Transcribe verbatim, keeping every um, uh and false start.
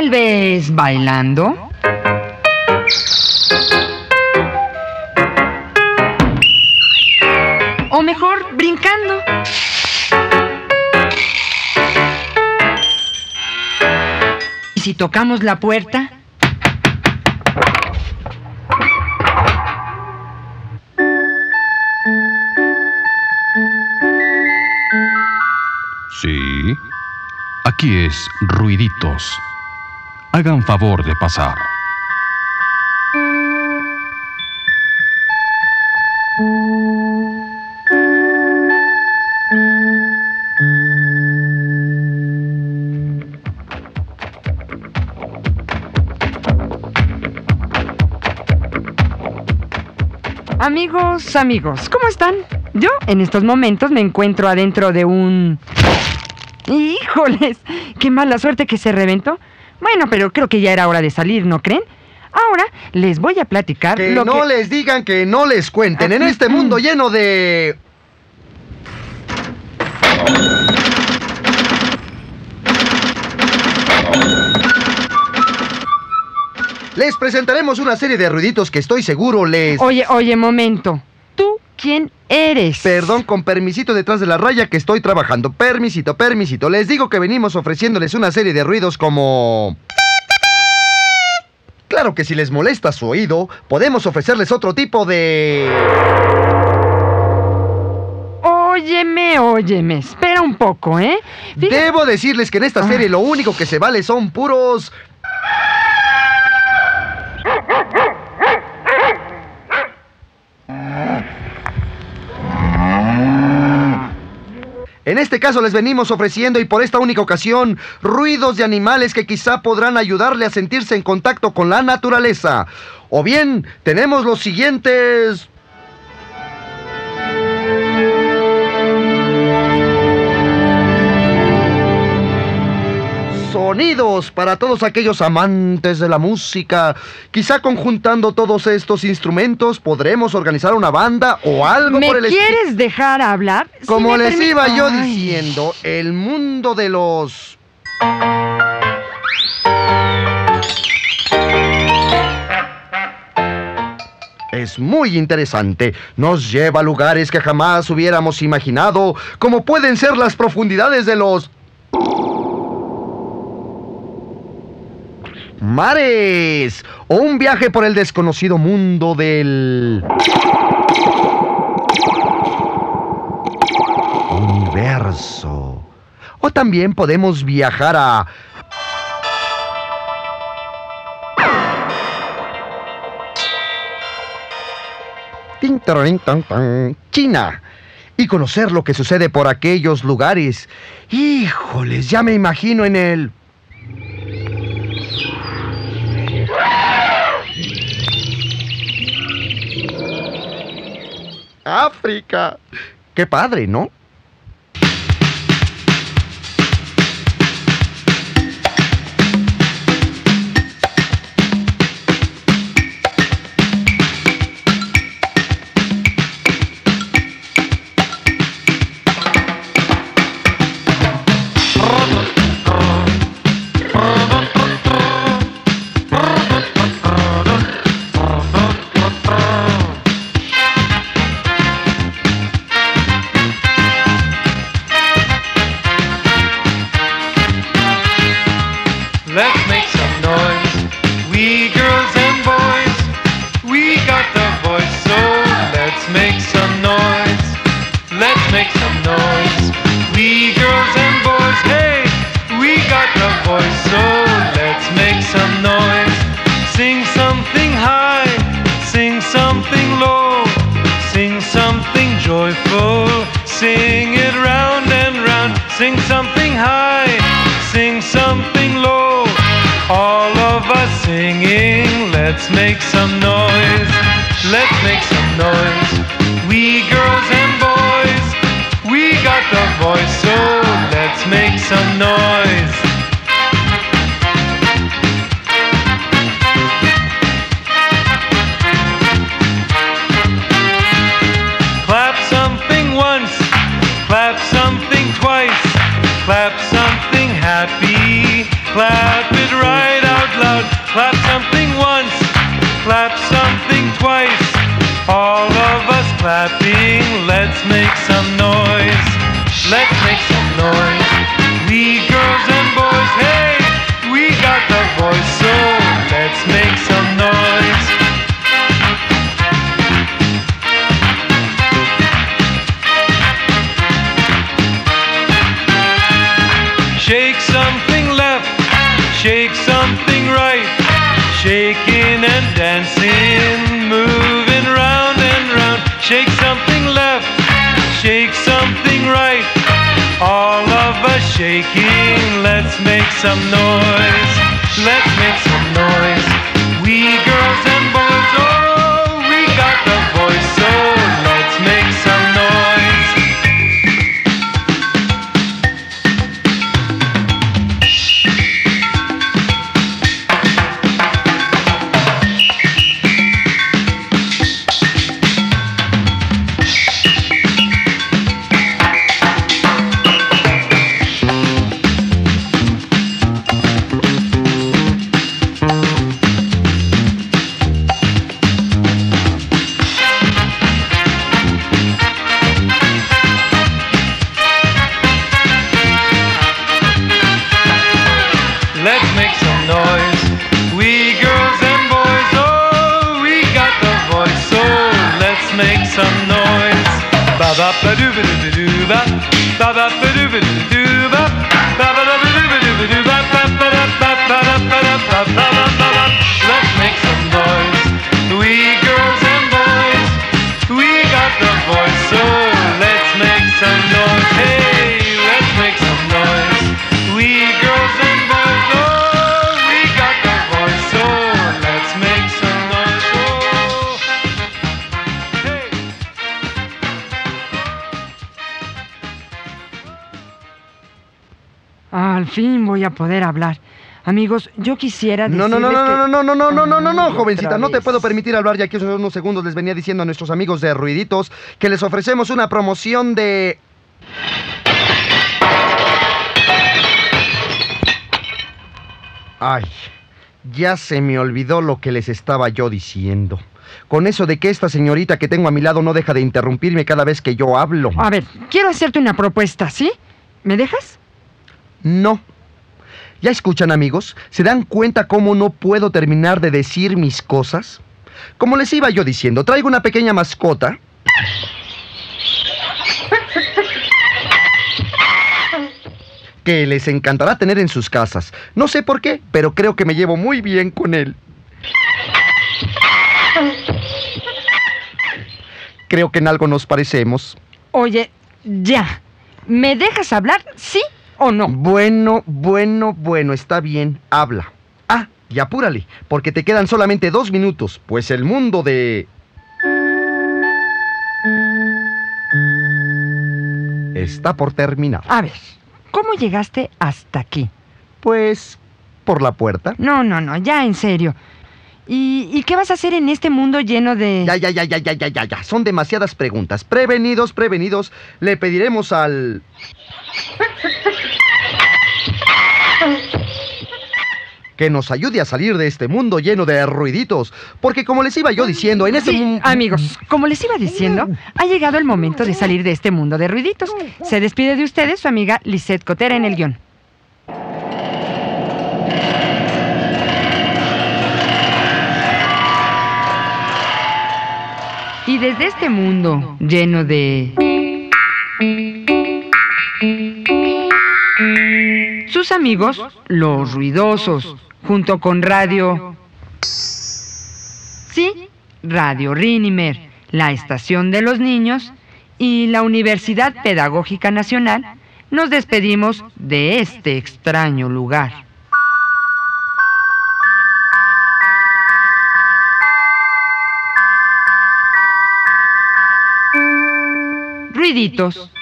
Tal vez bailando. O mejor, brincando. ¿Y si tocamos la puerta? Sí, aquí es Ruiditos. Hagan favor de pasar. Amigos, amigos, ¿cómo están? Yo en estos momentos me encuentro adentro de un... ¡Híjoles! ¡Qué mala suerte que se reventó! Bueno, pero creo que ya era hora de salir, ¿no creen? Ahora les voy a platicar que lo no que... les digan, que no les cuenten. En este mundo lleno de... Les presentaremos una serie de ruiditos que estoy seguro les... Oye, oye, momento. ¿Tú quién eres? Perdón, con permisito detrás de la raya que estoy trabajando. Permisito, permisito. Les digo que venimos ofreciéndoles una serie de ruidos como... Claro que si les molesta su oído, podemos ofrecerles otro tipo de... Óyeme, óyeme. Espera un poco, ¿eh? Fíjate... Debo decirles que en esta serie lo único que se vale son puros... En este caso les venimos ofreciendo, y por esta única ocasión, ruidos de animales que quizá podrán ayudarle a sentirse en contacto con la naturaleza. O bien, tenemos los siguientes... sonidos para todos aquellos amantes de la música. Quizá conjuntando todos estos instrumentos podremos organizar una banda o algo ¿Me por el estilo. ¿Me quieres dejar hablar? Como Si les permi- iba yo Ay. diciendo, el mundo de los... es muy interesante. Nos lleva a lugares que jamás hubiéramos imaginado, como pueden ser las profundidades de los... mares, o un viaje por el desconocido mundo del... universo. O también podemos viajar a... Ting, taroring, tang, tang, China, y conocer lo que sucede por aquellos lugares. Híjoles, ya me imagino en el... África. Qué padre, ¿no? Let's make some noise, we girls and boys. We got the voice, so let's make some noise. Let's make some noise, we girls and boys. Hey, we got the voice, so let's make some noise. Sing something high, sing something low, sing something joyful, sing it round and round. Sing something high, sing something low. All of us singing, let's make some noise. Let's make some noise, we girls and boys. We got the voice, so let's make some noise. Clap something once, clap something twice, clap something happy, clap it right shake something right. Shaking and dancing, moving round and round. Shake something left, shake something right. All of us shaking, let's make some noise. Let's make some noise. We girls and boys, oh, we got the voice, so let's make some noise. Let's make some noise. We girls and boys, oh, we got the voice, so let's make some noise. Ba ba ba doo ba doo doo ba, ba ba ba doo ba doo doo ba, ba ba ba doo ba doo doo ba, ba ba ba ba ba ba ba ba ba ba. Let's make some noise. We girls and boys, we got the voice, so let's make some noise. Hey, let's make some noise. We girls and boys, oh, we got the voice, so let's make some noise. Oh, hey. Al fin voy a poder hablar. Amigos, yo quisiera No, no, no, decirles no, que- no, no, no, no, no, no, no, Ay, jovencita, otra no te vez. puedo permitir hablar ya que hace unos segundos les venía diciendo a nuestros amigos de Ruiditos que les ofrecemos una promoción de... Ay, ya se me olvidó lo que les estaba yo diciendo. Con eso de que esta señorita que tengo a mi lado no deja de interrumpirme cada vez que yo hablo. A ver, quiero hacerte una propuesta, ¿sí? ¿Me dejas? No. ¿Ya escuchan, amigos? ¿Se dan cuenta cómo no puedo terminar de decir mis cosas? Como les iba yo diciendo, traigo una pequeña mascota. Que les encantará tener en sus casas. No sé por qué, pero creo que me llevo muy bien con él. Creo que en algo nos parecemos. Oye, ya. ¿Me dejas hablar, sí o no? Bueno, bueno, bueno, está bien, habla. Ah, y apúrale, porque te quedan solamente dos minutos, pues el mundo de... está por terminar. A ver, ¿cómo llegaste hasta aquí? Pues, por la puerta. No, no, no, ya en serio. ¿Y, y qué vas a hacer en este mundo lleno de...? Ya, ya, ya, ya, ya, ya, ya, ya. Son demasiadas preguntas. Prevenidos, prevenidos. Le pediremos al... que nos ayude a salir de este mundo lleno de ruiditos. Porque como les iba yo diciendo, en este... Sí, mu- amigos, como les iba diciendo, ha llegado el momento de salir de este mundo de ruiditos. Se despide de ustedes su amiga Lisette Cotera en el guión. Y desde este mundo lleno de... sus amigos, los ruidosos, junto con Radio... Sí, Radio Rinimer, la Estación de los Niños y la Universidad Pedagógica Nacional, nos despedimos de este extraño lugar. Ruiditos.